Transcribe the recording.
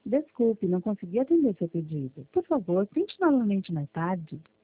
Desculpe, não consegui atender seu pedido. Por favor, tente novamente mais tarde.